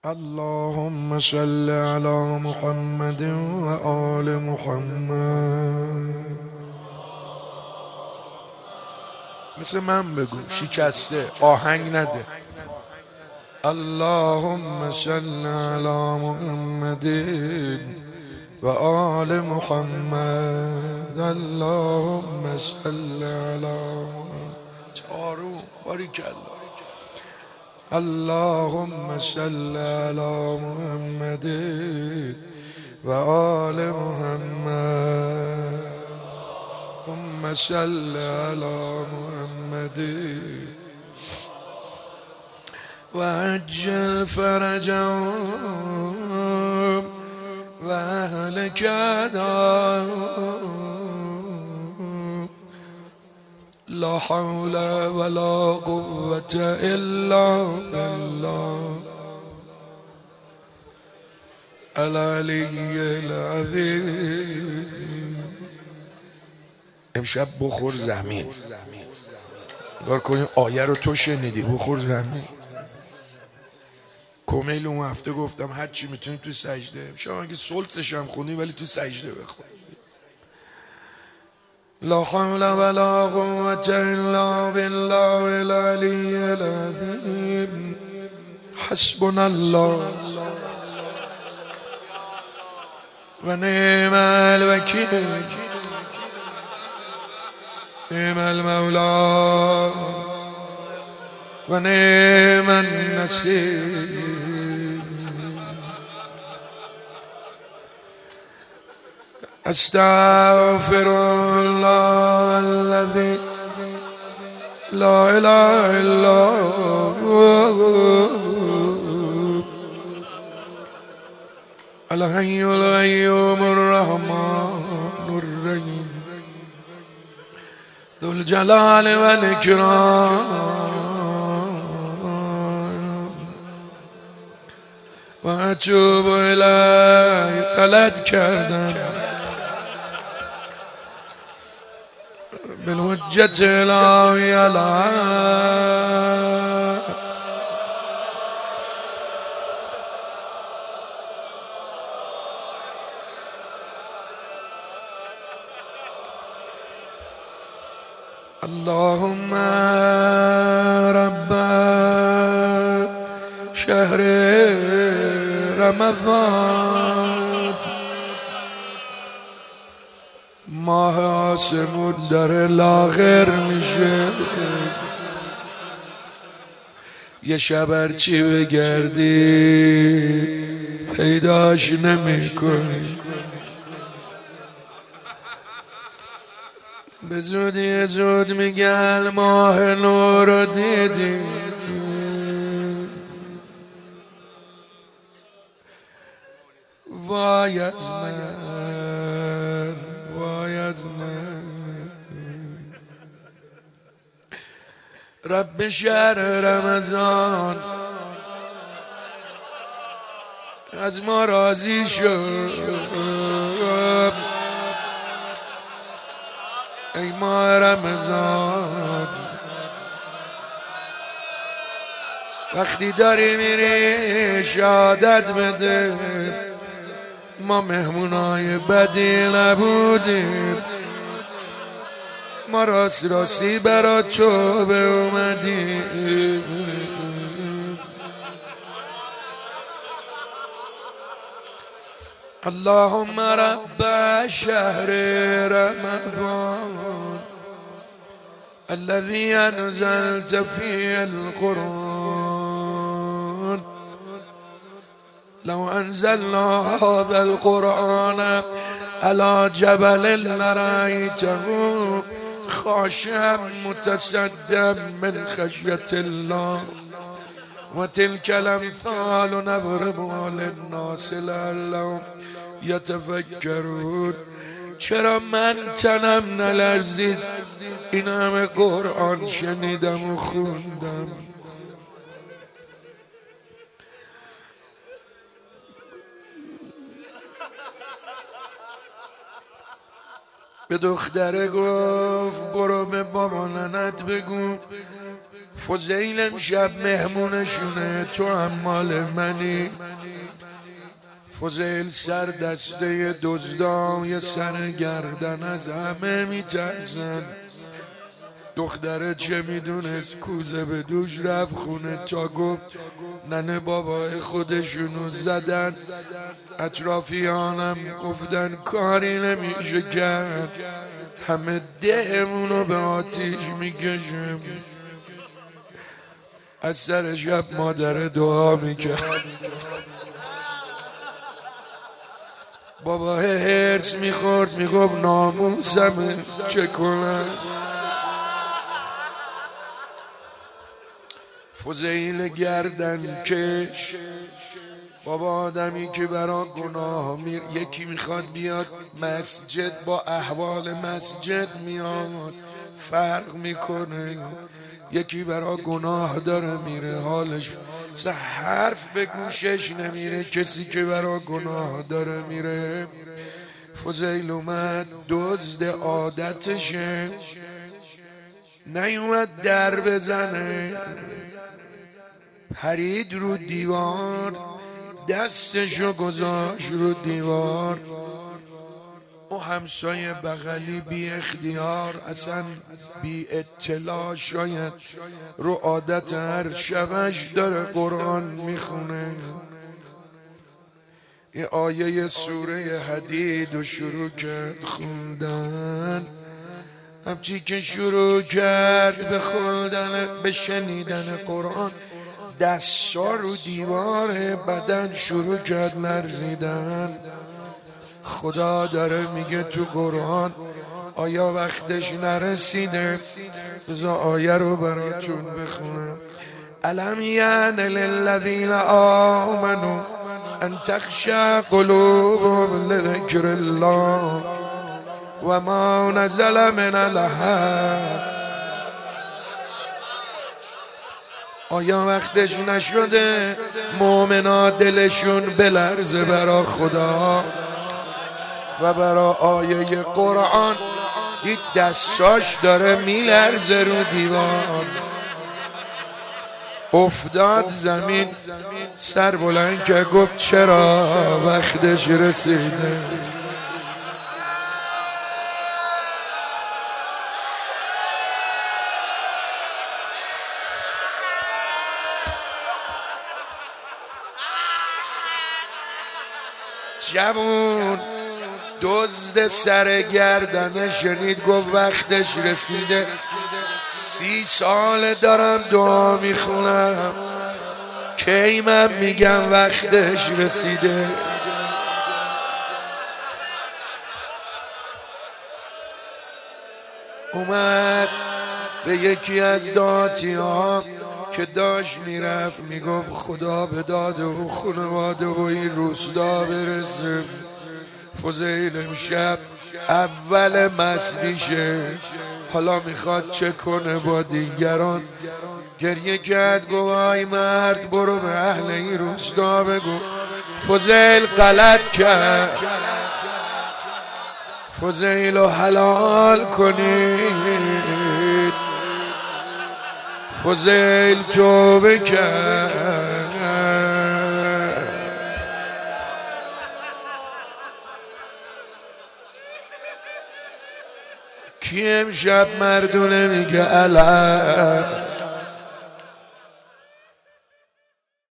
اللهم صل على محمد و آل محمد. مثل من بگو، شکسته، آهنگ نده. اللهم صل على محمد و آل محمد. اللهم صل على محمد. چارو باریکالله. اللهم صل على محمد و آل محمد. اللهم صل على محمد و عجل فرجهم و اهلک عداهم. لا حول ولا قوة الا بالله العلی العظیم. امشب بخور زمین. نگاه کنیم آیه رو تو شنیدی. بخور زمین. کمیل اون هفته گفتم هر چی میتونیم تو سجده. شما اگه سلطش هم خونی ولی تو سجده بخون. لا حول ولا قوة الا بالله العلی العظیم. حسبنا الله و نعم الوکیل. نعم المولى و نعم النصير. استغفر الله الذي لا اله الا هو الحي القيوم الرحمن الرحيم ذو الجلال والإكرام. و اتوب الیه. غلط کردم. بالحجة الهی علی اللهم رب شهر رمضان. ماه آسمون داره لاغر میشه. یه شب هرچی بگردی پیداش نمیکنی. به زودی زود میگن ماه نور رو دیدی. وای از من، وای از من. رب شهر رمضان از ما راضی شد. ای ماه رمضان وقتی داری میری شهادت بده ما مهمونای بدی نبودیم. ما راست راستی برا تو به اومدیم. اللهم رب شهر رمضان الذي أنزلت فيه القرآن. لو أنزلنا هذا القرآن على جبل لرأيته خاشعا متصدعا من خشية الله. وتلك الأمثال نضربها للناس لعلهم یتفکرون. چرا من تنم نلرزید این همه قرآن شنیدم و خوندم. به دختره گفت برو به بابا ننت بگو فضیل امشب مهمونشونه، تو هم مال منی. فضیل سر دسته دزدای سر گردن از همه میترسن. دختره چه میدونست کوزه به دوش رفت خونه تا گفت ننه بابای خودشونو زدن. اطرافیانم گفتن کاری نمیشه کرد، همه دهمونو به آتیش میکشم. از سر شب مادر دعا میکرد، بابا هرس میخورد میگفت ناموسمه چه کنم. فضیل گردن کش، بابا آدمی که برا گناه یکی میخواد بیاد مسجد، با احوال مسجد میاد فرق میکنه. یکی برا گناه داره میره حالش حرف به گوشش نمیره، کسی که برا گناه داره میره. فضیل اومد دزد عادتشه، نیومد در بزنه، پرید رو دیوار دستشو گذاشت رو دیوار. او همسایه بغلی بی اختیار اصلا بی اطلاع شاید رو عادت هر شبش داره قرآن میخونه. یه آیه سوره حدید رو شروع کرد خوندن. همچی که شروع کرد به خوندن به شنیدن قرآن، دستا رو دیوار بدن شروع کرد لرزیدن. خدا داره میگه تو قرآن آیا وقتش نرسیده؟ بذار آیه رو براتون بخونم. الم یعن للذین آمنوا ان تخشع قلوبهم لذکر الله و ما نزل من الحق. آیا وقتش نشده مؤمنا دلشون بلرزه برا خدا و برا آیه قرآن؟ دید دستاش داره میلرزه رو دیوار. افتاد زمین، سر بلند که گفت چرا وقتش رسیده. جوون دزد سر گردنه شنید گفت وقتش رسیده. 30 سال دارم دعا میخونم، کی من میگم وقتش رسیده؟ اومد به یکی از داتی ها که داشت میرفت میگفت خدا به داد و خانواده و این روستا برسه. فضیل امشب اول مسدیشه، حالا میخواد چه کنه با دیگران. گریه کرد گفت آی مرد برو به اهل این روستا بگو فضیل غلط کرد، فضیل رو حلال کنید. فضیل توبه کرد. کی امشب مردونه میگه الم